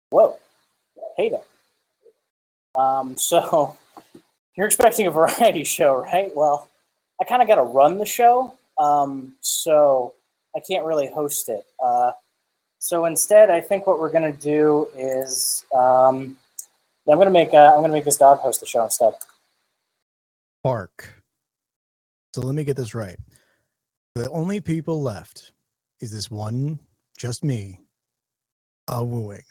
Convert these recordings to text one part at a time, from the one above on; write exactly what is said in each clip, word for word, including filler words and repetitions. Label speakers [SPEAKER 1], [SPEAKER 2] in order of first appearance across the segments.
[SPEAKER 1] Whoa. Hey there. Um, so you're expecting a variety show, right? Well, I kind of got to run the show, um, so I can't really host it. Uh, so instead, I think what we're going to do is um, I'm going to make uh, I'm going to make this dog host the show instead.
[SPEAKER 2] Bark. So let me get this right. The only people left is this one, just me, a wooing.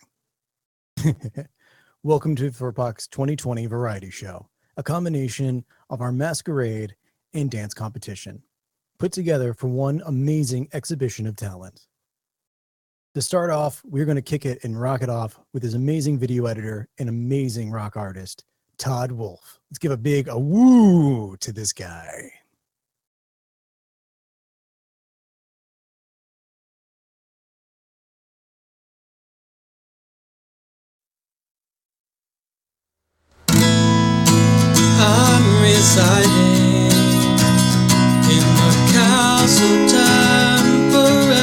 [SPEAKER 2] Welcome to Furpok's twenty twenty Variety Show, a combination of our masquerade and dance competition, put together for one amazing exhibition of talent. To start off, we're going to kick it and rock it off with his amazing video editor and amazing rock artist, Todd Wolf. Let's give a big a woo to this guy.
[SPEAKER 3] I'm residing in the castle temporary.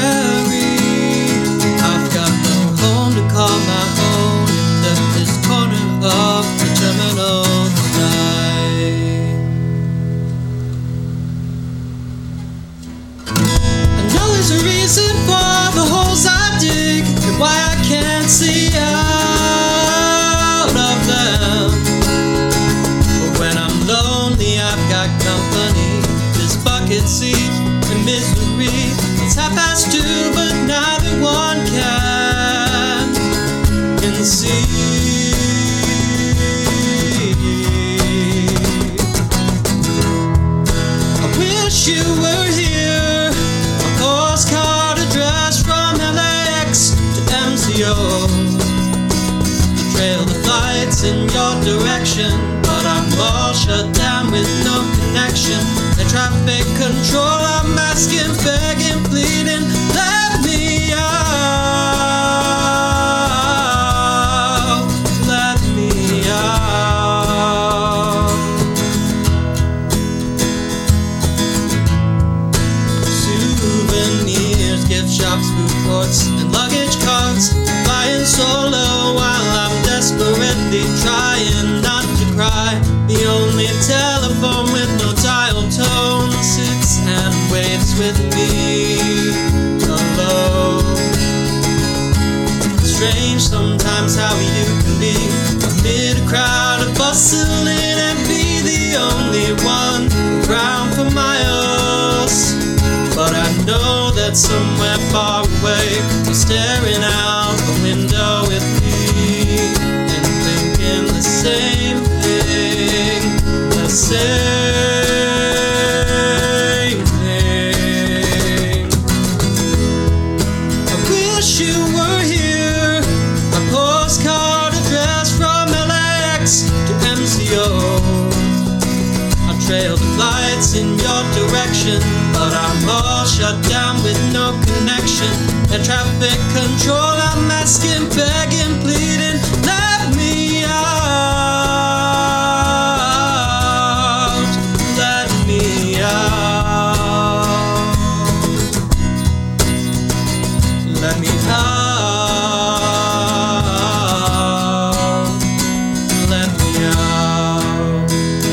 [SPEAKER 3] I've got no home to call my own except this corner of the terminal tonight. I know there's a reason for the holes I dig and why I can't see out of them. I've got company, this bucket seat and misery. It's half past two, but neither one can conceive. I wish you were here. A postcard address from L A X to M C O. I trail the flights in your direction, but I'm all shut down with no connection. And traffic control, I'm asking, begging, pleading, let me out, let me out. Souvenirs, gift shops, food courts, and luggage carts, flying solo while I'm desperately trying not to cry. The only telephone with no dial tone sits and waits with me alone. Strange sometimes how you can be amid a crowd of bustling and be the only one around for miles. But I know that somewhere far away you're staring out the window with me and thinking the same thing, the same thing. I wish you were here. A postcard address from L A X to M C O. I trail the flights in your direction, but I'm all shut down with no connection. And traffic control, I'm asking, begging, pleading, let me out. Let me out, let me out.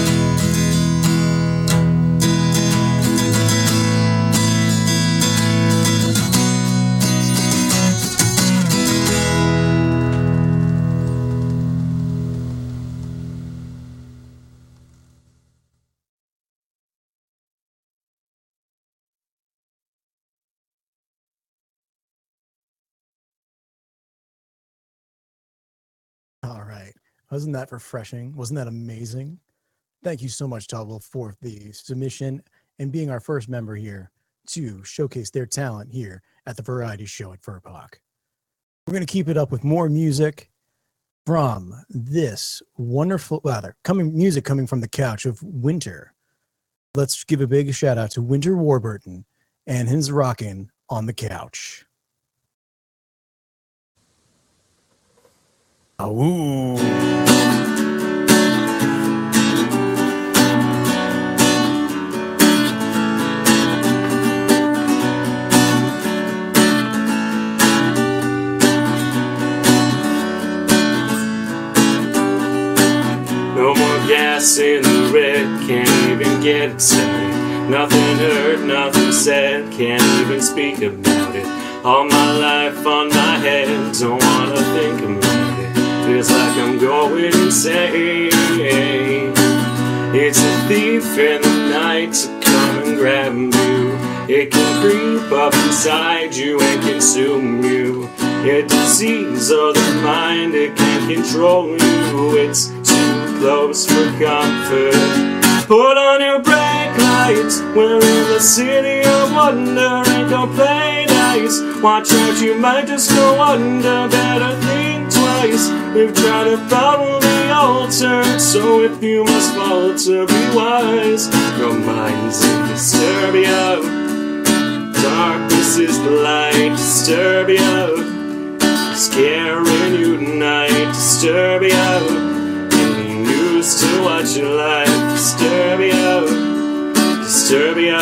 [SPEAKER 2] All right. Wasn't that refreshing? Wasn't that amazing? Thank you so much, Tubble, for the submission and being our first member here to showcase their talent here at the Variety Show at Furpok. We're going to keep it up with more music from this wonderful, rather, coming music coming from the couch of Winter. Let's give a big shout out to Winter Warburton and his rockin' on the couch. Oh.
[SPEAKER 3] grass in the red, can't even get it started. Nothing heard, nothing said, can't even speak about it. All my life on my head, don't wanna think about it. Feels like I'm going insane. It's a thief in the night to come and grab you. It can creep up inside you and consume you. A disease of the mind, it can't control you. It's too close for comfort. Put on your brake lights, we're in the city of wonder. Ain't don't play nice. Watch out, you might just go under. Better think twice. We've tried to follow the altar, so if you must falter, be wise. Your mind's in disturbia. Darkness is the light, disturbia. Scaring you tonight, disturbia. Getting used to what you like, disturbia. Disturbia.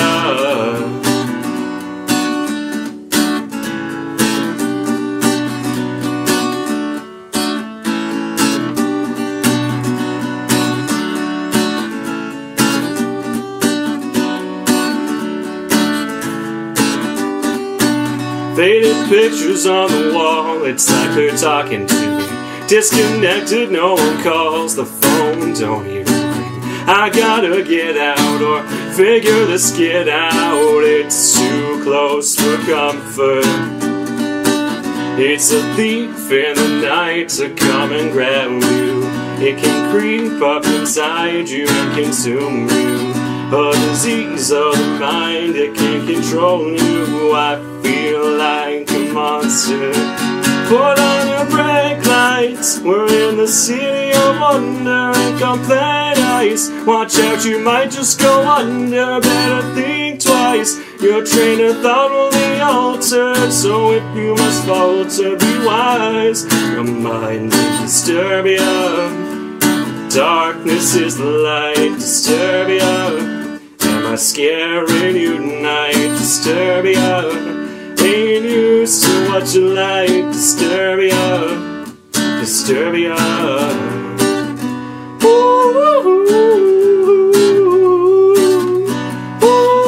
[SPEAKER 3] Faded pictures on the wall, it's like they're talking to me. Disconnected, no one calls, the phone don't even ring. I gotta get out or figure this kid out. It's too close for comfort. It's a thief in the night to come and grab you. It can creep up inside you and consume you. A disease of the mind, it can't control you. I feel like a monster. Put on your brake lights, we're in the city of wonder. Ain't gonna play nice. Watch out, you might just go under. Better think twice. Your train of thought will be altered, so if you must falter, be wise. Your mind's in disturbia. Darkness is the light, disturbia. Am I scaring you tonight, disturbia? Ain't used to what you like, disturbia. Disturbia. Ooh, ooh, ooh,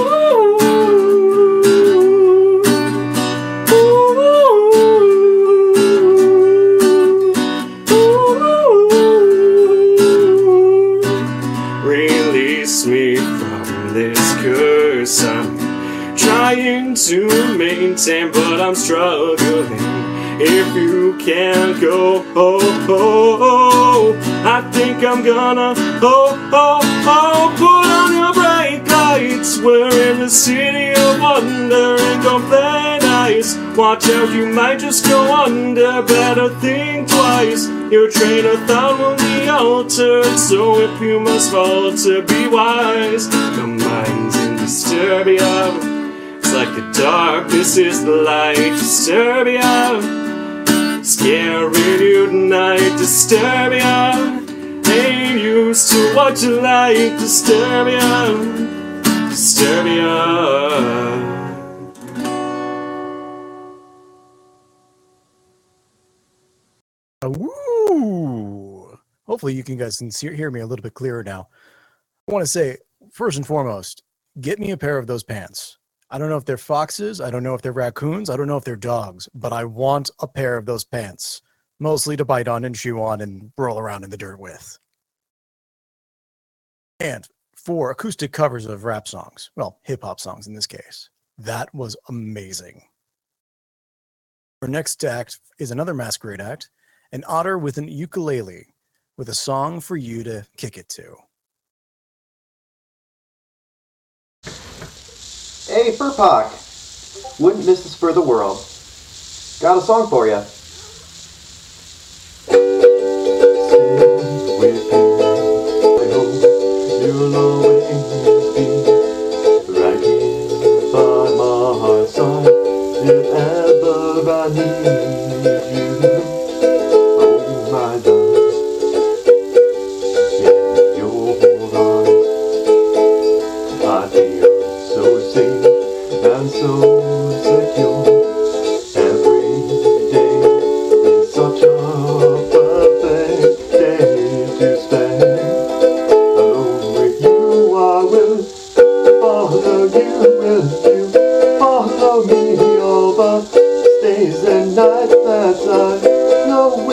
[SPEAKER 3] ooh. Release me from this curse I'm trying to maintain, but I'm struggling. If you can't go, oh, oh, oh, I think I'm gonna, oh, oh, oh, put on your brake lights. We're in the city of wonder, ain't gonna play nice. Watch out, you might just go under. Better think twice. Your train of thought will be altered, so if you must falter, be wise. Your mind's in disturbia. It's like the darkness is the light, disturbia. Scaring you tonight, disturbia. Ain't used to what you like, disturbia. Disturbia.
[SPEAKER 2] Woo! Hopefully you can guys can see, hear me a little bit clearer now. I want to say, first and foremost, get me a pair of those pants. I don't know if they're foxes, I don't know if they're raccoons, I don't know if they're dogs, but I want a pair of those pants, mostly to bite on and chew on and roll around in the dirt with. And for acoustic covers of rap songs, well, hip-hop songs in this case, that was amazing. Our next act is another masquerade act, an otter with an ukulele, with a song for you to kick it to.
[SPEAKER 4] Hey, Furpak! Wouldn't miss this for the world. Got a song for ya. Stay with me. I hope you'll always be right here by my side if ever I need you. Oh my darling, in your eyes I feel so safe and so secure every day.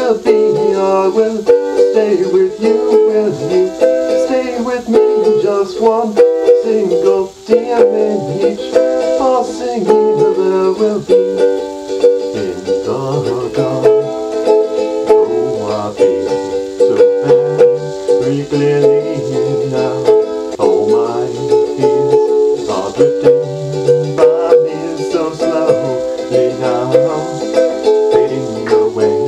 [SPEAKER 4] will be. I will stay with you. Will you stay with me? Just one single tear in each passing year there will be. In the dark, oh, I feel so very clearly now. All my fears are drifting by me so slowly now, fading away.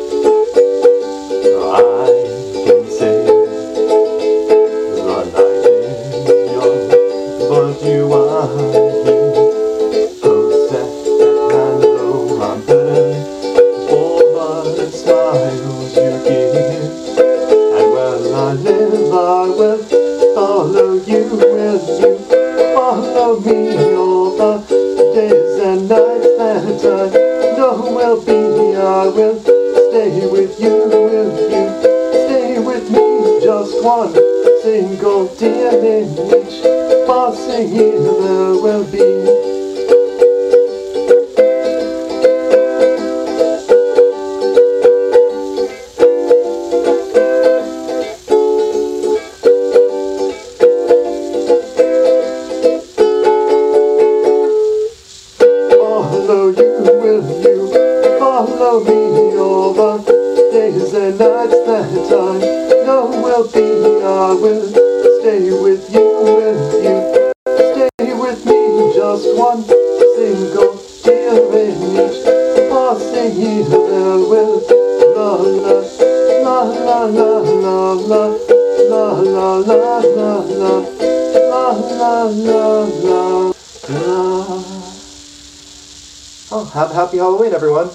[SPEAKER 4] I can say the night is young, but you are here. Oh, sad and low, I'm better for the smiles you give. And while I live, I will follow you. Will you follow me all the days and nights that I know will be? I will stay with you. Will you stay with me? Just one single tear in each passing year there will be. Follow you, will you follow me all the days and nights that I know will be? I will stay with you. Will you stay with me? Just one single tear in each passing year there will. La la la la la la la la la la la la la la la la. Oh, happy Halloween, everyone.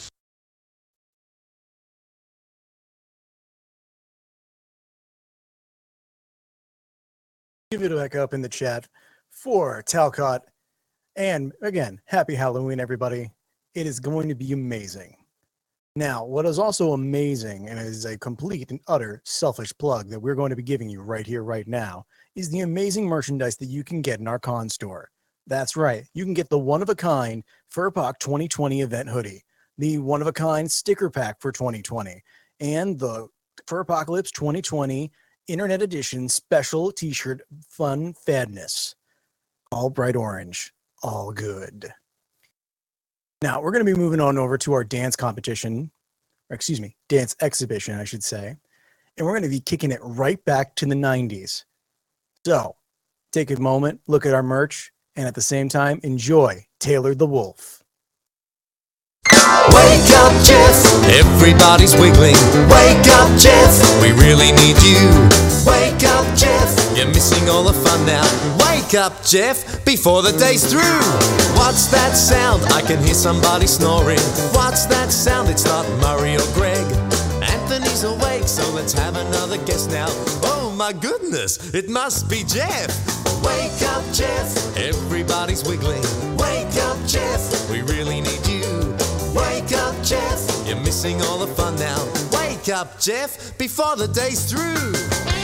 [SPEAKER 2] Give it back up in the chat for Talcott. And again, happy Halloween, everybody. It is going to be amazing. Now, what is also amazing, and is a complete and utter selfish plug that we're going to be giving you right here, right now, is the amazing merchandise that you can get in our con store. That's right. You can get the one-of-a-kind Furpak twenty twenty event hoodie, the one-of-a-kind sticker pack for twenty twenty, and the Furpocalypse twenty twenty Internet Edition special t-shirt Fun Fadness. All bright orange. All good. Now, we're going to be moving on over to our dance competition, or excuse me, dance exhibition, I should say. And we're going to be kicking it right back to the nineties. So, take a moment, look at our merch, and at the same time, enjoy Taylor the Wolf.
[SPEAKER 3] Wake up, Jeff! Everybody's wiggling. Wake up, Jeff! We really need you. Wake up, Jeff! You're missing all the fun now. Wake up, Jeff, before the day's through. What's that sound? I can hear somebody snoring. What's that sound? It's not Murray or Greg. Anthony's awake, so let's have another guess now. Oh my goodness, it must be Jeff. Wake up, Jeff. Everybody's wiggling. Wake up, Jeff. We really need you. Wake up, Jeff. You're missing all the fun now. Wake up, Jeff, before the day's through.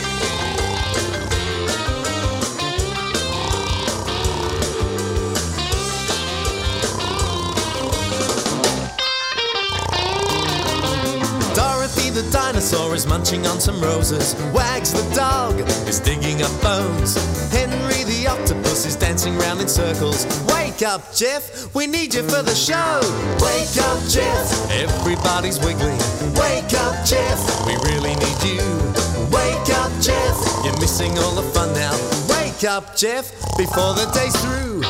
[SPEAKER 3] Dorothy the dinosaur is munching on some roses. Wags the dog is digging up bones. Henry the octopus is dancing round in circles. Wake up, Jeff, we need you for the show. Wake up, Jeff, everybody's wiggling. Wake up, Jeff, we really need you. Wake up, Jeff, you're missing all the fun now. Wake up, Jeff, before the day's through.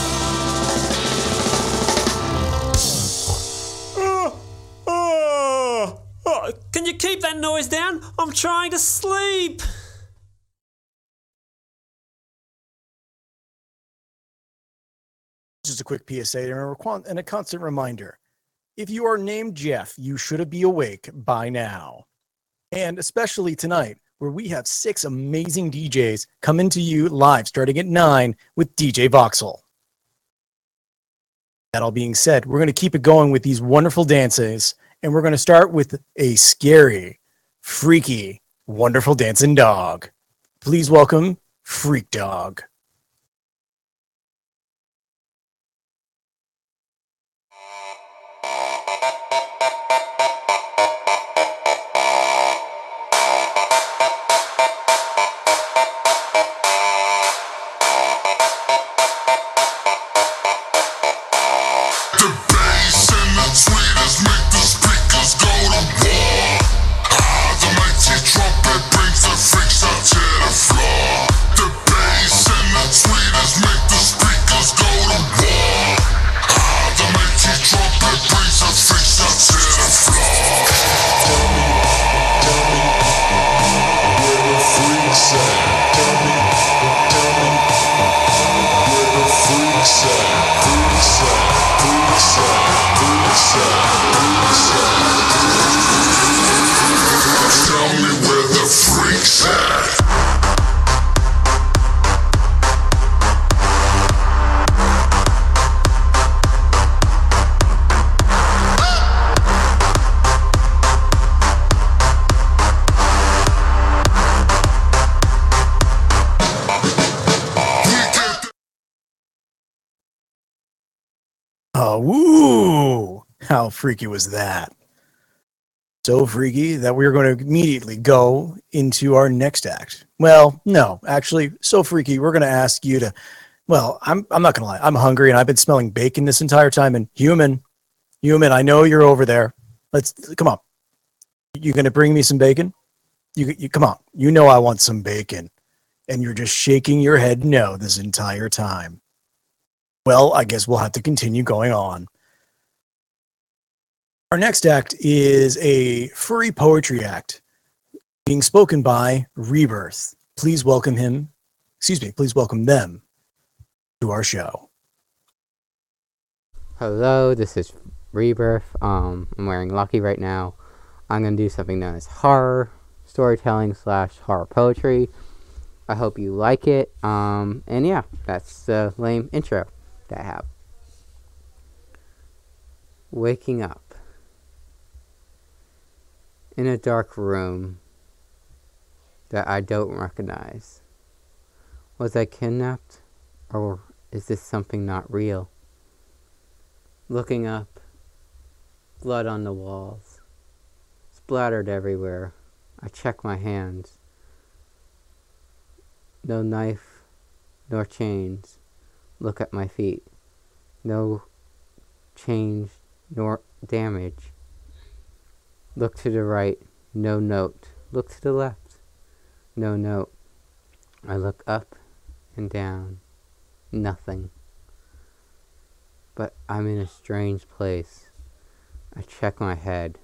[SPEAKER 5] Can you keep that noise down? I'm trying to sleep.
[SPEAKER 2] Just a quick P S A and a, and a constant reminder. If you are named Jeff, you should be awake by now. And especially tonight, where we have six amazing D Js coming to you live starting at nine with D J Voxel. That all being said, we're going to keep it going with these wonderful dances. And we're going to start with a scary, freaky, wonderful dancing dog. Please welcome Freak Dog. Oh, woo! How freaky was that? So freaky that we're going to immediately go into our next act. Well, no, actually, so freaky, we're going to ask you to, well, I'm I'm not going to lie. I'm hungry and I've been smelling bacon this entire time. And human, human, I know you're over there. Let's, come on. You going to bring me some bacon? You, you come on. You know I want some bacon. And you're just shaking your head no this entire time. Well, I guess we'll have to continue going on. Our next act is a furry poetry act being spoken by Rebirth. Please welcome him, excuse me, please welcome them to our show.
[SPEAKER 6] Hello, this is Rebirth. Um, I'm wearing Lucky right now. I'm going to do something known as horror storytelling slash horror poetry. I hope you like it. Um, and yeah, that's the lame intro that I have. Waking up in a dark room that I don't recognize. Was I kidnapped, or is this something not real? Looking up, blood on the walls, splattered everywhere. I check my hands. No knife, nor chains. Look at my feet. No change nor damage. Look to the right. No note. Look to the left. No note. I look up and down. Nothing. But I'm in a strange place. I check my head.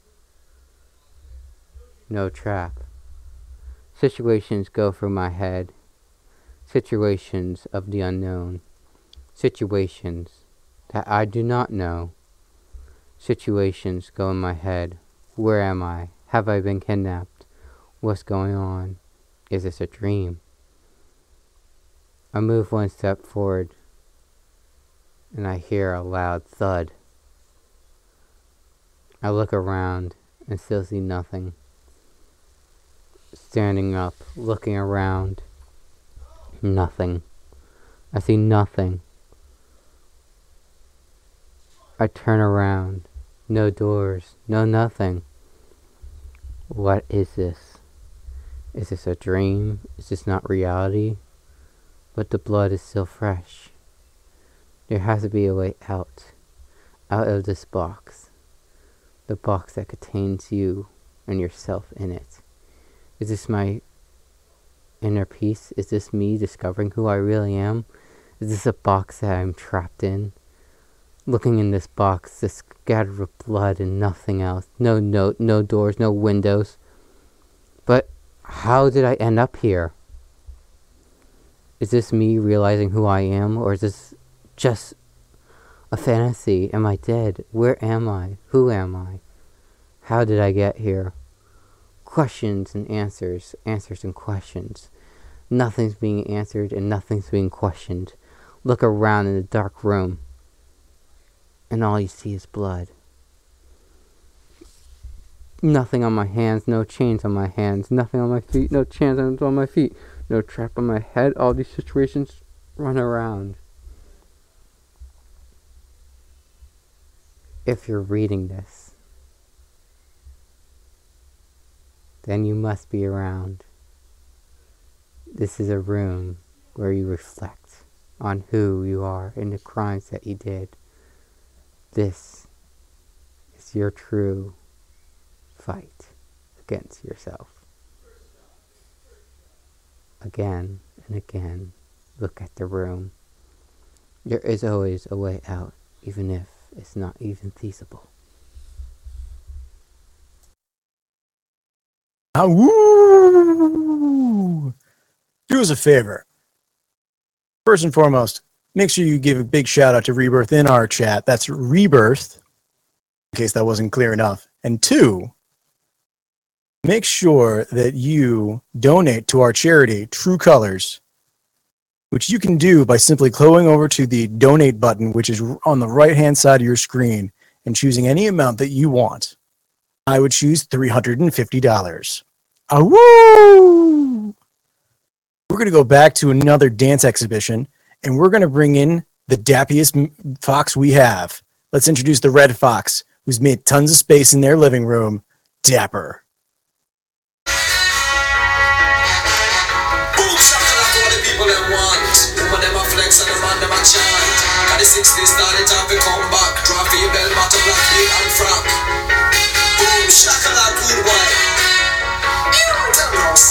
[SPEAKER 6] No trap. Situations go through my head. Situations of the unknown. Situations that I do not know. Situations go in my head. Where am I? Have I been kidnapped? What's going on? Is this a dream? I move one step forward, and I hear a loud thud. I look around and still see nothing. Standing up, looking around. Nothing. I see nothing. I turn around. No doors. No nothing. What is this? Is this a dream? Is this not reality? But the blood is still fresh. There has to be a way out. Out of this box. The box that contains you and yourself in it. Is this my inner peace? Is this me discovering who I really am? Is this a box that I'm trapped in? Looking in this box, this scattered with blood and nothing else. No note, no doors, no windows. But how did I end up here? Is this me realizing who I am? Or is this just a fantasy? Am I dead? Where am I? Who am I? How did I get here? Questions and answers, answers and questions. Nothing's being answered and nothing's being questioned. Look around in the dark room, and all you see is blood. Nothing on my hands, no chains on my hands, nothing on my feet, no chains on my feet, no trap on my head. All these situations run around. If you're reading this, then you must be around. This is a room where you reflect on who you are and the crimes that you did. This is your true fight against yourself. Again and again, look at the room. There is always a way out, even if it's not even feasible.
[SPEAKER 2] Ah, woo! Do us a favor. First and foremost, make sure you give a big shout out to Rebirth in our chat. That's Rebirth, in case that wasn't clear enough. And two, make sure that you donate to our charity, True Colors, which you can do by simply going over to the donate button, which is on the right-hand side of your screen, and choosing any amount that you want. I would choose three hundred fifty dollars. Awoo! We're going to go back to another dance exhibition, and we're going to bring in the dappiest fox we have. Let's introduce the red fox, who's made tons of space in their living room, Dapper.
[SPEAKER 3] Boom shakalaka, what the people them want. Woman them a flex and the man them a chant. Got the sixties started time to come back. Drop for your bell bottom black heel and frock. Boom shakalaka, good boy. You don't tell me what's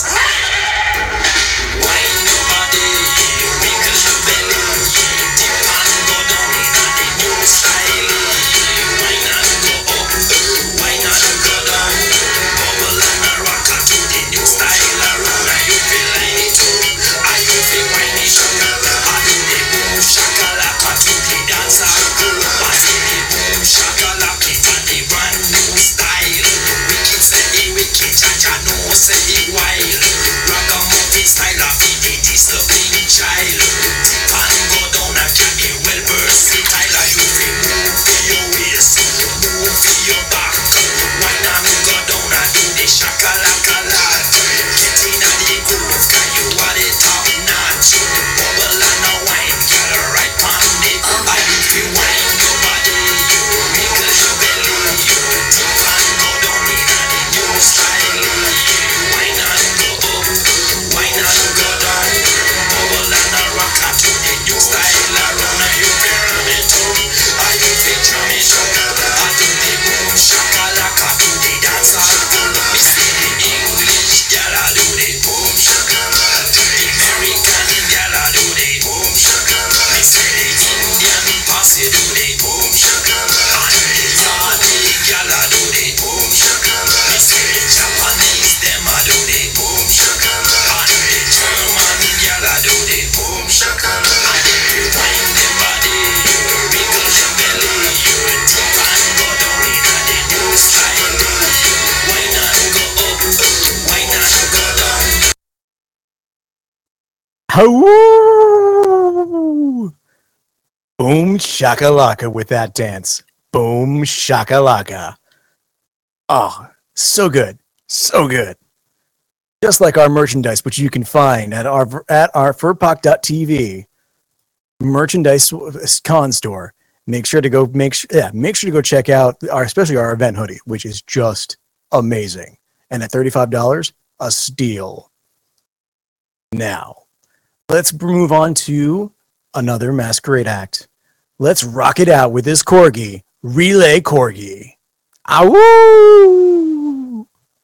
[SPEAKER 3] wine your body, wrinkle your belly, dip and go down in the new style. Wine and go up, wine and go down, bubble and a rock to the new style. Around and you feel like it too, and you feel wine it too. I do the boom shakalaka to the dance crew. I see the boom shakalaka to the brand new style. Wicked say it wicked, cha-cha no say it wild. Ragamuffin style of it, the disturbing child. Tip and go down and can be well versatile. You feel move for your waist, move for your back. Wine and go down and do the shakalaka lad. Get in a the groove, cause you are the top notch. Bubble and a wine, get right on it. And you feel wine your body, wiggle your belly. Tip and go down in a the new style. Wine and go up, wine and go down, bubble and a rock to the new style. Around and you feel me too, and you feel jammy too. I do the boom shakalaka to the dance hall. Me see the English gyal a do the boom shakalaka, the American gyal a do the boom shakalaka. Me see the Indian posse do the boom shakalaka, and the Saudi gyal a do the boom shakalaka. Me see the Japanese them a do the boom shakalaka, and the German gyal a do the boom shakalaka. And if you wind them body, wiggle your belly, you tip and go down in a the new style. Wine and go up, wine and go down.
[SPEAKER 2] Hoo! Boom shakalaka with that dance. Boom shakalaka. Oh, so good. So good. Just like our merchandise, which you can find at our at our furpok dot t v merchandise con store. Make sure to go make sure yeah, make sure to go check out our especially our event hoodie, which is just amazing. And at thirty-five dollars, a steal. Now, let's move on to another masquerade act. Let's rock it out with this corgi, Relay Corgi. Awoo!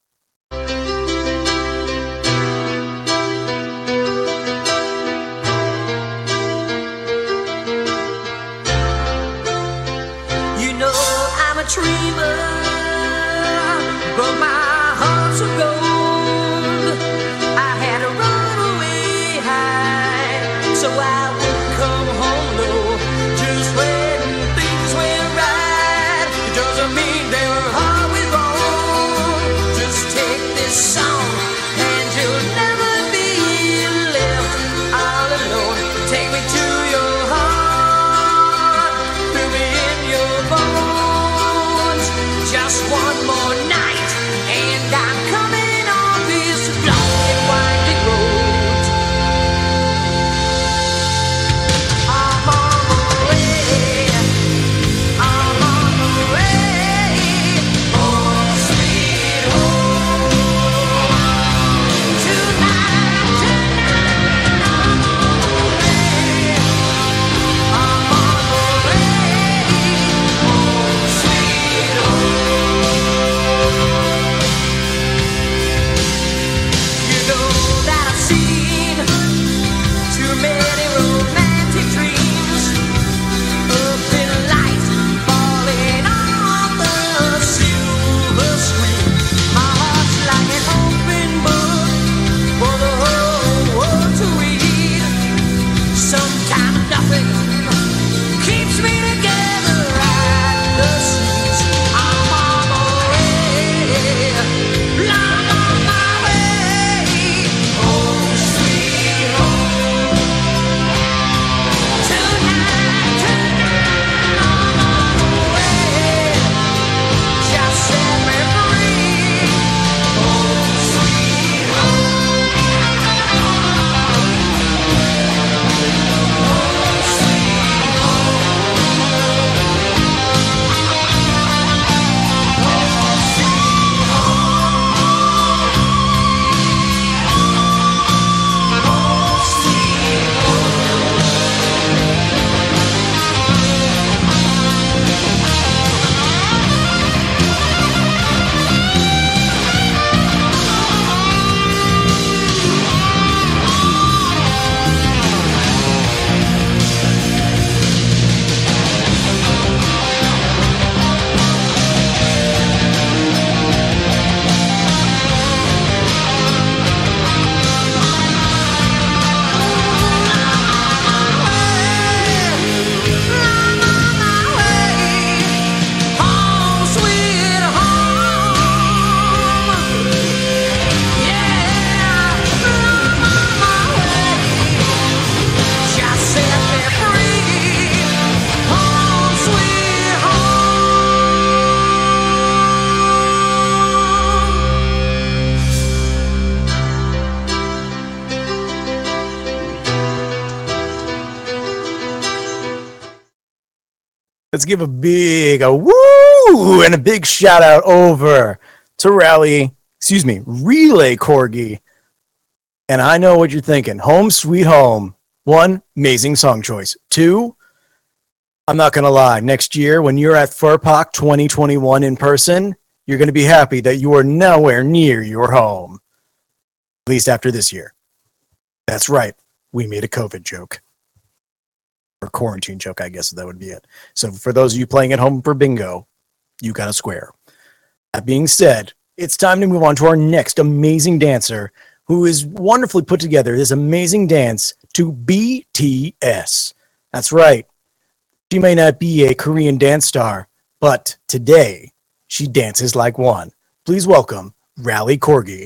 [SPEAKER 7] You know I'm a dreamer, but my heart's of gold. I had to run away high, so I wouldn't come home low. Just when things went right, it doesn't mean they were always wrong.
[SPEAKER 2] let's give a big a woo and a big shout out over to Rally, excuse me, Relay Corgi. And I know what you're thinking. Home Sweet Home. One, amazing song choice. Two, I'm not going to lie. Next year, when you're at FurPoc twenty twenty-one in person, you're going to be happy that you are nowhere near your home. At least after this year. That's right. We made a COVID joke. Or quarantine joke, I guess that would be it. So for those of you playing at home for bingo, you got a square. That being said, it's time to move on to our next amazing dancer who is wonderfully put together this amazing dance to B T S. That's right. She may not be a Korean dance star, but today she dances like one. Please welcome Rally Corgi.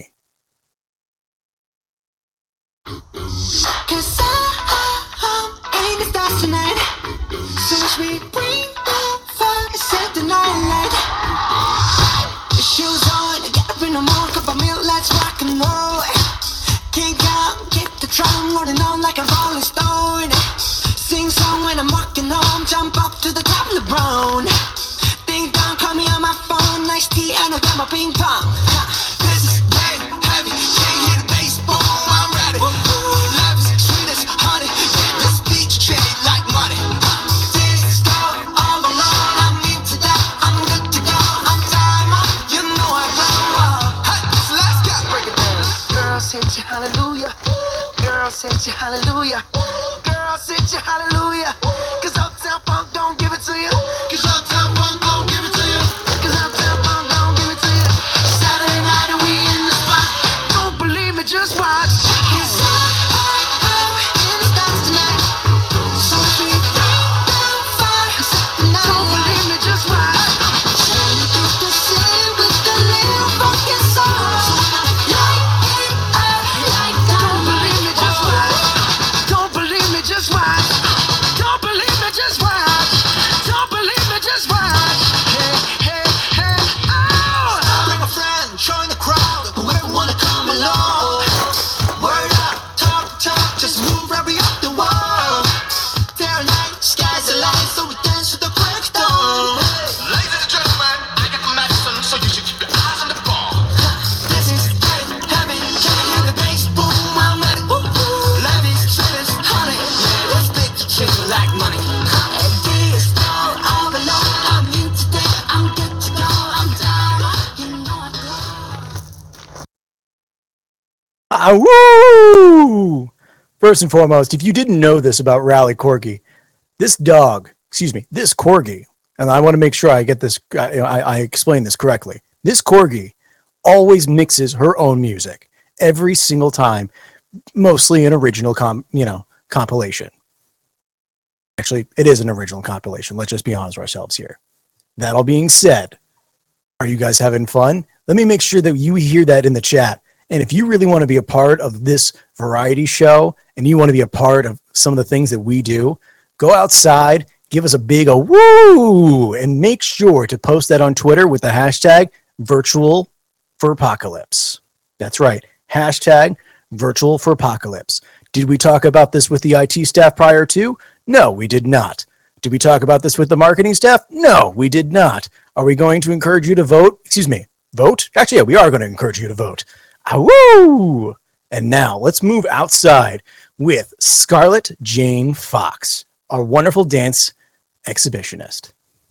[SPEAKER 8] Cause I, I ain't the stars tonight. So much we bring the fire, set the night light. The shoes on, get up in the morning, cup of milk, let's rock and roll. Kick out, kick the drum, rolling on like a rolling stone. Sing song when I'm walking home, jump up to the top of the brown. Ding dong, call me on my phone, nice tea, and I got my ping pong. This is big, heavy, can't hear the bass, boom, I'm ready. Love is sweet as honey, get this beach shade like money. This all all alone, I'm into that, I'm good to go, I'm time up, you know I blow. Hey, so let's go, break it down. Girls hit you hallelujah, girls hit you hallelujah, girls hit you hallelujah. Cause Uptown Funk don't give it to you, cause Uptown Funk don't give it to you, cause Uptown Funk don't give it to you. Saturday night and we in the spot, don't believe me, just watch. Cause I, I, I'm in the stars tonight. So we down fire, set the night. Don't believe me, just watch. Trying to get the city with the little fucking song. Light it up like that. Don't believe me, just watch. Don't believe me, just watch. Don't believe me, just watch. Don't believe me, just watch. Hey, hey, hey, oh! Bring a friend, join the crowd. Whoever wanna come along. Word up, talk, talk, just move right up the wall. Day or night, sky's the line, so we dance to the break of dawn. Ladies and gentlemen, I got the medicine, so you should keep your eyes on the ball. This is great, heavy, can you hear the bass, boom, I'm ready. Love is sweet as honey, yeah, let's make the chicken like money. And this all, all alone, I'm new today, I'm good to go, I'm down, you know I go.
[SPEAKER 2] Ah, woo! First and foremost, if you didn't know this about Rally Corgi, this dog, excuse me, this Corgi, and I want to make sure I get this, I, I, I explain this correctly. This Corgi always mixes her own music every single time, mostly an original com, you know, compilation. Actually, it is an original compilation. Let's just be honest with ourselves here. That all being said, are you guys having fun? Let me make sure that you hear that in the chat. And if you really want to be a part of this variety show and you want to be a part of some of the things that we do, go outside, give us a big a woo, and make sure to post that on Twitter with the hashtag virtual for apocalypse. That's right. Hashtag virtual for apocalypse. Did we talk about this with the I T staff prior to? No, we did not. Did we talk about this with the marketing staff? No, we did not. Are we going to encourage you to vote? Excuse me, vote? Actually, yeah, we are going to encourage you to vote. Ah, woo! And now let's move outside with Scarlett Jane Fox, our wonderful dance exhibitionist.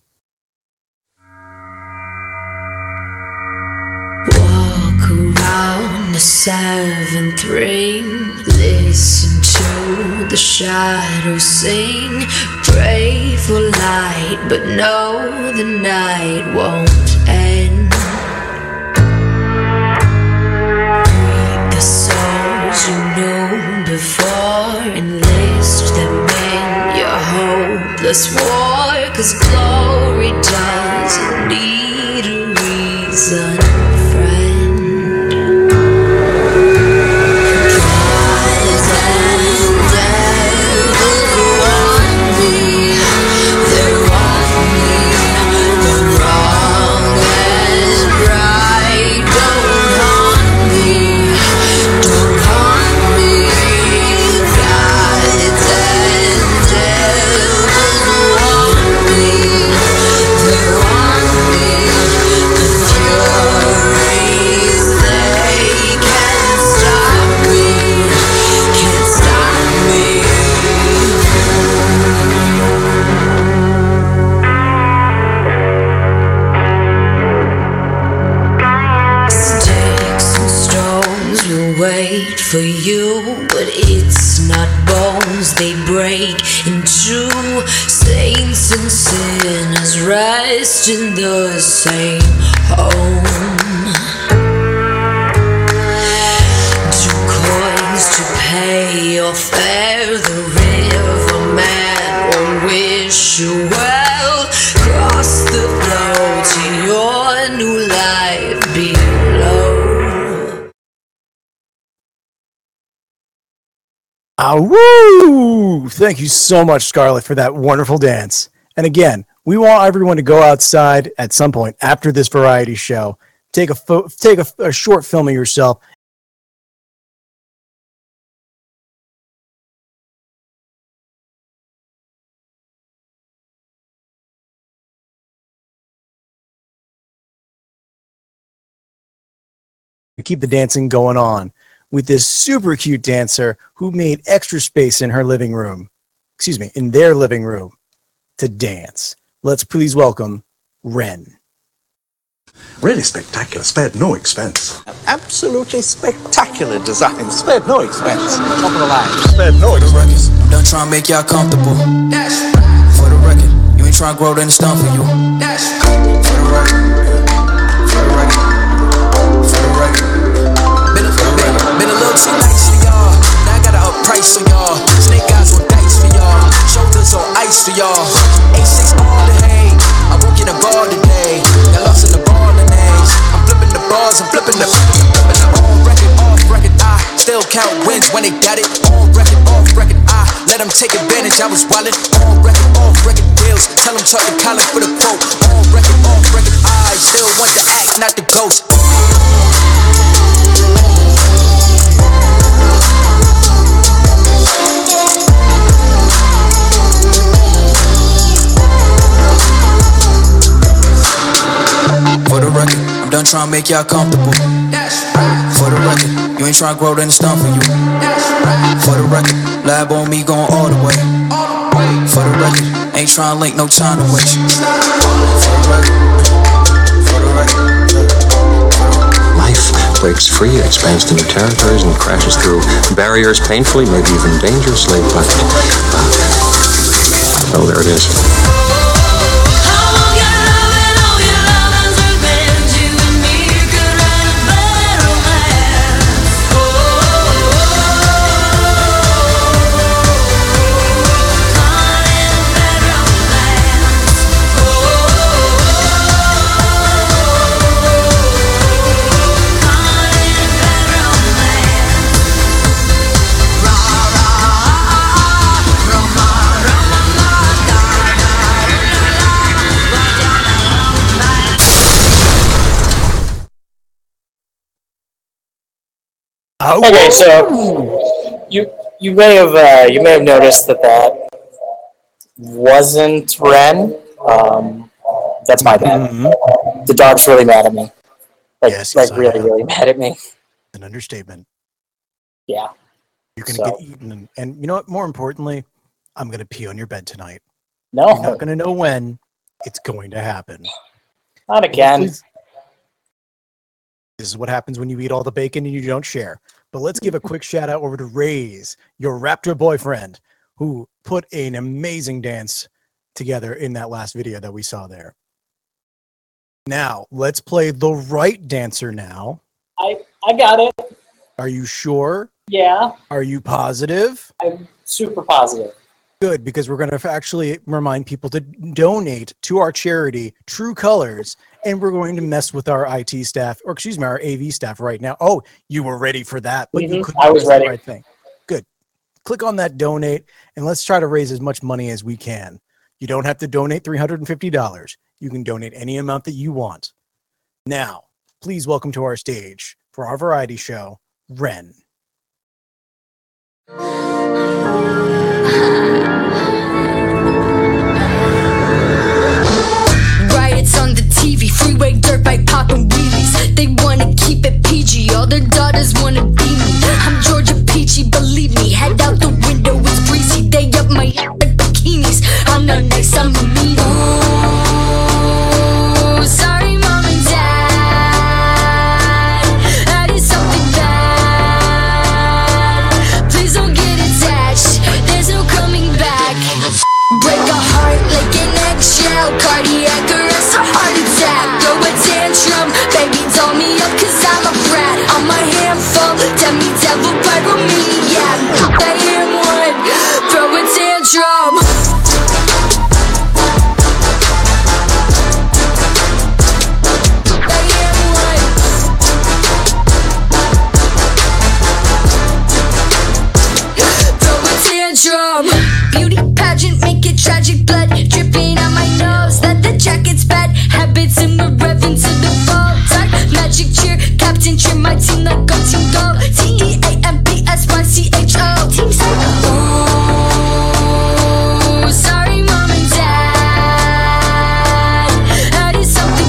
[SPEAKER 9] Walk around the seventh ring, listen to the shadows sing, pray for light, but know the night won't end. The souls you knew before, enlist them in your hopeless war, 'cause glory doesn't need a reason, friend. Gods and devils want me, they want me, the wrong and right, don't haunt me, don't haunt me. Gods and devils want me. for you, but it's not bones they break into. Saints and sinners rest in the same home. Two coins to pay your fare, the riverman won't wish you well. Cross the flow to your new life below.
[SPEAKER 2] Ah, woo! Thank you so much, Scarlett, for that wonderful dance. And again, we want everyone to go outside at some point after this variety show. Take a fo- take a, a short film of yourself. Keep the dancing going on with this super cute dancer who made extra space in her living room, excuse me, in their living room to dance. Let's please welcome Ren.
[SPEAKER 10] Really spectacular, spared no expense.
[SPEAKER 11] Absolutely spectacular design, spared no expense. Top of the line,
[SPEAKER 10] Spared no expense.
[SPEAKER 12] I'm done trying to make y'all comfortable. For the record, you ain't trying to grow, then it's done for you. For the record, for the record, for the record. Been a, been, been a little too nice for y'all. Now I gotta up price for y'all. Snake eyes on dice for y'all. Shoulders on ice for y'all. A six all the hay. I broke in the bar today. Got lost in the ball and A's. I'm flipping the bars, I'm flipping the flipping the on record, off record. I still count wins when they got it. On record, off record. I let them take advantage. I was wildin'. On record, off record deals. Tell them Chuck the collar for the quote. On record, off record. I still want the act, not the ghost. For the record, I'm done trying to make y'all comfortable. For the record, you ain't trying to grow, then it's done for you. For the record, lab on me going all the way. For the record, ain't trying to link, no time to waste. For the record, for the record.
[SPEAKER 13] Life breaks free, expands to new territories, and crashes through barriers painfully, maybe even dangerously, but uh, oh, there it is.
[SPEAKER 1] Okay, so you you may have uh, you may have noticed that that wasn't Ren. Um, that's my bad.
[SPEAKER 2] Mm-hmm.
[SPEAKER 1] The dog's really mad at me. Like,
[SPEAKER 2] Yes,
[SPEAKER 1] like
[SPEAKER 2] yes, I
[SPEAKER 1] really,
[SPEAKER 2] know.
[SPEAKER 1] really mad at me.
[SPEAKER 2] An understatement.
[SPEAKER 1] Yeah.
[SPEAKER 2] You're going to
[SPEAKER 1] So-
[SPEAKER 2] get eaten. And, and you know what? More importantly, I'm going to pee on your bed tonight.
[SPEAKER 1] No,
[SPEAKER 2] You're not going to know when. It's going to happen.
[SPEAKER 1] not again.
[SPEAKER 2] Please- This is what happens when you eat all the bacon and you don't share. But let's give a quick shout out over to Raze, your Raptor boyfriend, who put an amazing dance together in that last video that we saw there. Now, let's play the right dancer now.
[SPEAKER 1] I I got it.
[SPEAKER 2] Are you sure?
[SPEAKER 1] Yeah,
[SPEAKER 2] Are you positive?
[SPEAKER 1] I'm super positive.
[SPEAKER 2] Good, because we're going to actually remind people to donate to our charity, True Colors, and we're going to mess with our I T staff, or excuse me, our A V staff right now. Oh, you were ready for that, but you
[SPEAKER 1] Mhm,
[SPEAKER 2] couldn't
[SPEAKER 1] I was
[SPEAKER 2] press the
[SPEAKER 1] ready.
[SPEAKER 2] right thing. Good. Click on that donate, and let's try to raise as much money as we can. You don't have to donate three hundred fifty dollars. You can donate any amount that you want. Now, please welcome to our stage for our variety show, Ren.
[SPEAKER 9] Riots on the T V, freeway dirt bike popping wheelies. They wanna keep it P G, all their daughters wanna be me. I'm Georgia Peachy, believe me. Head out the window, it's breezy. They up my like bikinis. I'm not nice, I'm a mean. Ooh, sorry, mom and dad. I did something bad. go, team go. T E A M P S Y C H O. Team Psycho. Ooh, sorry, mom and dad. I did something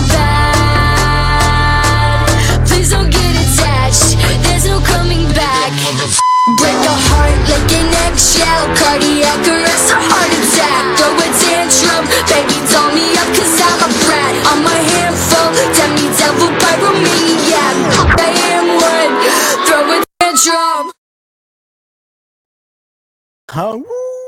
[SPEAKER 9] bad. Please don't get attached. There's no coming back. Break a heart like an eggshell. Cardiac arrest, a heart attack. Throw a tantrum, baby, doll me up cause I'm a brat. I'm a handful, demi devil by Romaniac. I am one, throw a tantrum.
[SPEAKER 2] Oh,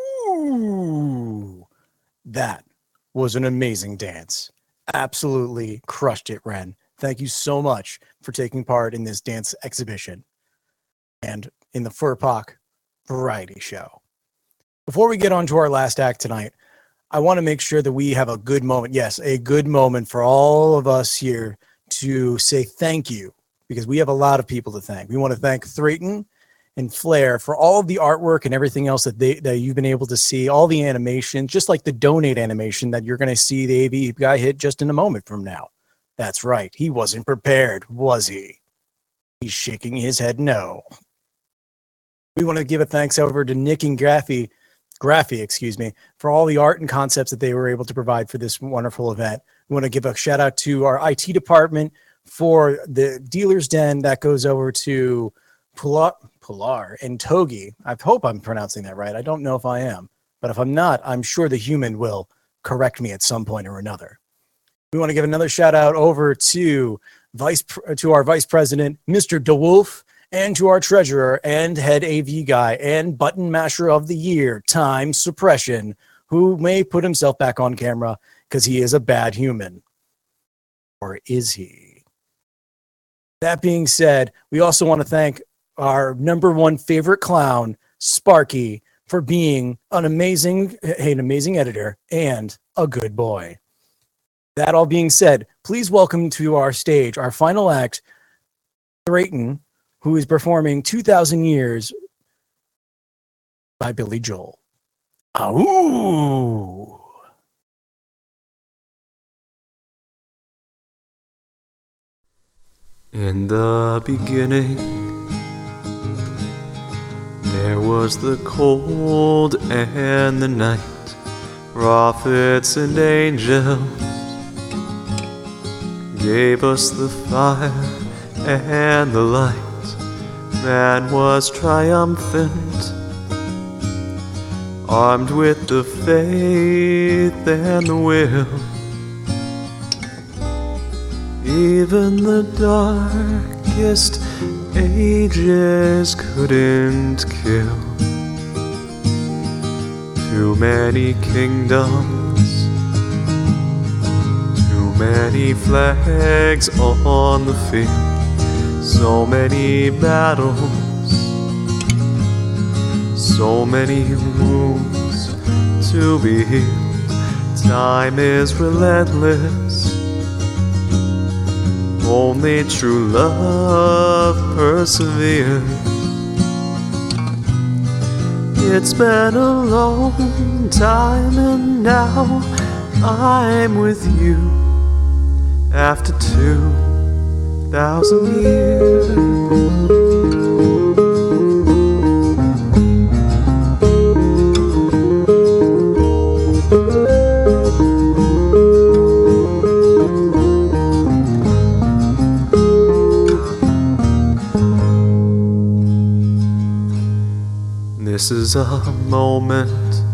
[SPEAKER 2] that was an amazing dance. Absolutely crushed it, Ren. Thank you so much for taking part in this dance exhibition and in the Furpak Variety Show. Before we get on to our last act tonight, I want to make sure that we have a good moment. Yes, a good moment for all of us here to say thank you, because we have a lot of people to thank. We want to thank Thrayton and Flair for all of the artwork and everything else that they that you've been able to see, all the animation, just like the donate animation that you're going to see the A V guy hit just in a moment from now. That's right. He wasn't prepared, was he? He's shaking his head no. We want to give a thanks over to Nick and Graffy, Graffy, excuse me, for all the art and concepts that they were able to provide for this wonderful event. We want to give a shout out to our I T department for the Dealer's Den. That goes over to Pilar, Pilar and Togi. I hope I'm pronouncing that right. I don't know if I am, but if I'm not, I'm sure the human will correct me at some point or another. We want to give another shout out over to Vice to our Vice President, Mister DeWolf, and to our treasurer and head A V guy and button masher of the year, Time Suppression, who may put himself back on camera because he is a bad human. Or is he? That being said, we also want to thank our number one favorite clown, Sparky, for being an amazing, an amazing editor and a good boy. That all being said, please welcome to our stage, our final act, Thrayton, who is performing two thousand Years by Billy Joel. Ooh.
[SPEAKER 4] In the beginning, there was the cold and the night, prophets and angels gave us the fire and the light. Man was triumphant, armed with the faith and the will. Even the darkest ages couldn't kill. Too many kingdoms, too many flags on the field. So many battles, so many wounds to be healed. Time is relentless, only true love perseveres. It's been a long time and now I'm with you after two thousand years. This is a moment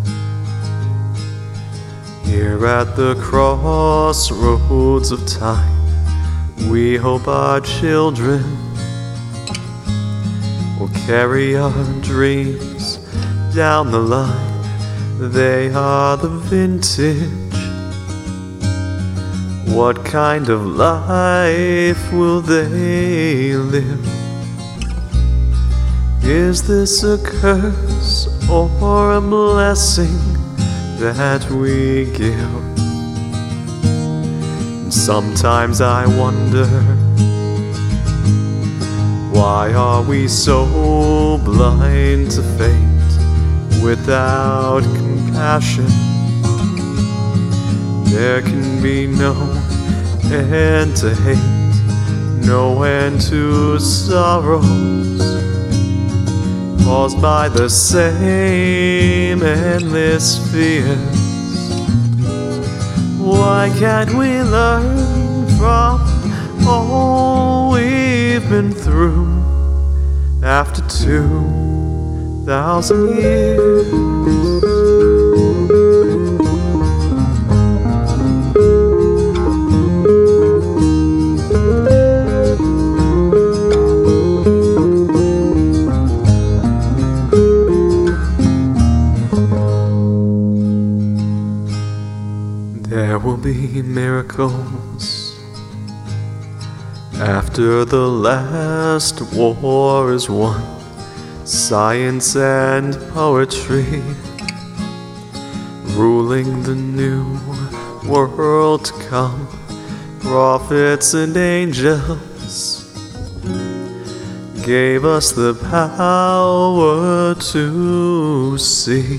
[SPEAKER 4] here at the crossroads of time. We hope our children will carry our dreams down the line. They are the vintage. What kind of life will they live? Is this a curse or a blessing that we give? Sometimes I wonder, why are we so blind to fate without compassion? There can be no end to hate, no end to sorrows caused by the same endless fears. Why can't we learn from all we've been through after two thousand years? There will be miracles after the last war is won. Science and poetry ruling the new world to come. Prophets and angels gave us the power to see.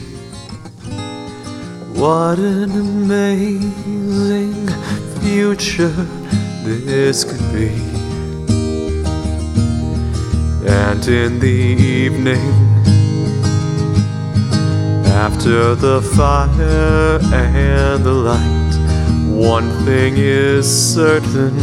[SPEAKER 4] What an amazing future this could be. And in the evening, after the fire and the light, one thing is certain: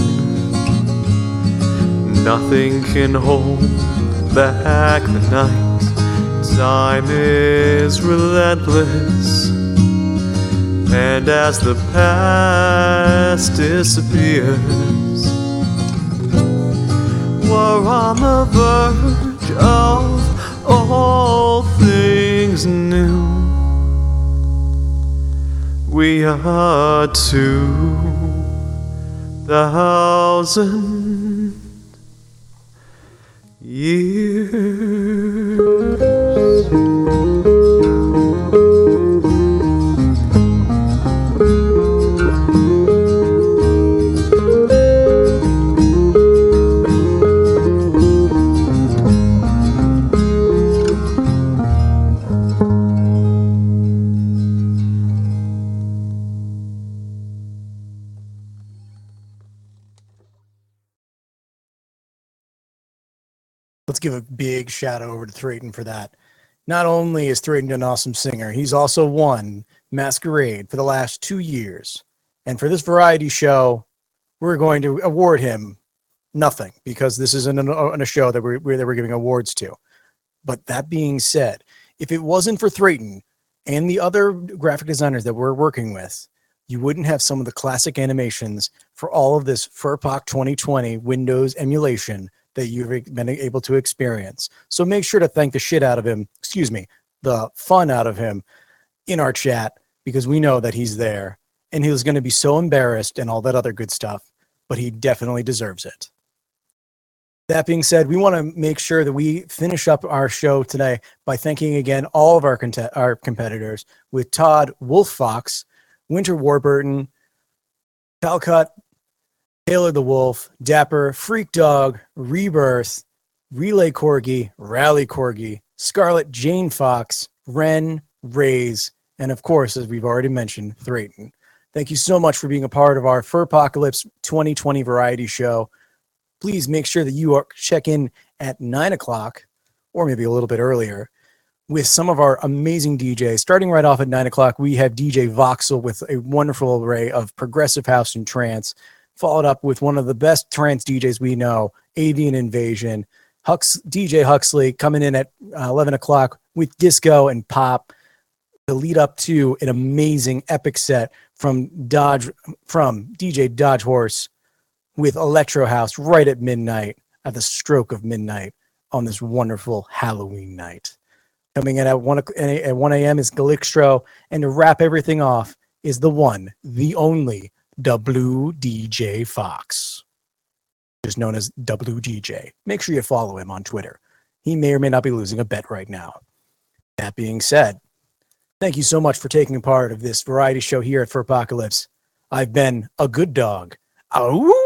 [SPEAKER 4] nothing can hold back the night. Time is relentless, and as the past disappears, we're on the verge of all things new. We are two thousand years.
[SPEAKER 2] Let's give a big shout out over to Thrayton for that. Not only is Thrayton an awesome singer, he's also won Masquerade for the last two years. And for this variety show, we're going to award him nothing because this isn't a, a show that we're, that we're giving awards to. But that being said, if it wasn't for Thrayton and the other graphic designers that we're working with, you wouldn't have some of the classic animations for all of this Furpak twenty twenty Windows emulation that you've been able to experience. So make sure to thank the shit out of him, excuse me, the fun out of him in our chat, because we know that he's there and he was going to be so embarrassed and all that other good stuff, but he definitely deserves it. That being said, we want to make sure that we finish up our show today by thanking again all of our, cont- our competitors with Todd Wolffox, Winter Warburton, Calcut, Taylor the Wolf, Dapper, Freak Dog, Rebirth, Relay Corgi, Rally Corgi, Scarlet Jane Fox, Ren, Rays, and of course, as we've already mentioned, Thrayton. Thank you so much for being a part of our Furpocalypse twenty twenty variety show. Please make sure that you are, check in at nine o'clock, or maybe a little bit earlier, with some of our amazing D Js. Starting right off at nine o'clock, we have D J Voxel with a wonderful array of progressive house and trance, followed up with one of the best trance D Js we know, Avian Invasion. Hux, D J Huxley coming in at uh, eleven o'clock with disco and pop to lead up to an amazing epic set from Dodge from D J Dodge Horse with Electro House right at midnight, at the stroke of midnight on this wonderful Halloween night. Coming in at one at one a.m. is Galixtro, and to wrap everything off is the one, the only W D J Fox, just known as W D J. Make sure you follow him on Twitter. He may or may not be losing a bet right now. That being said, thank you so much for taking part of this variety show here at Furpocalypse. I've been a good dog. Ow!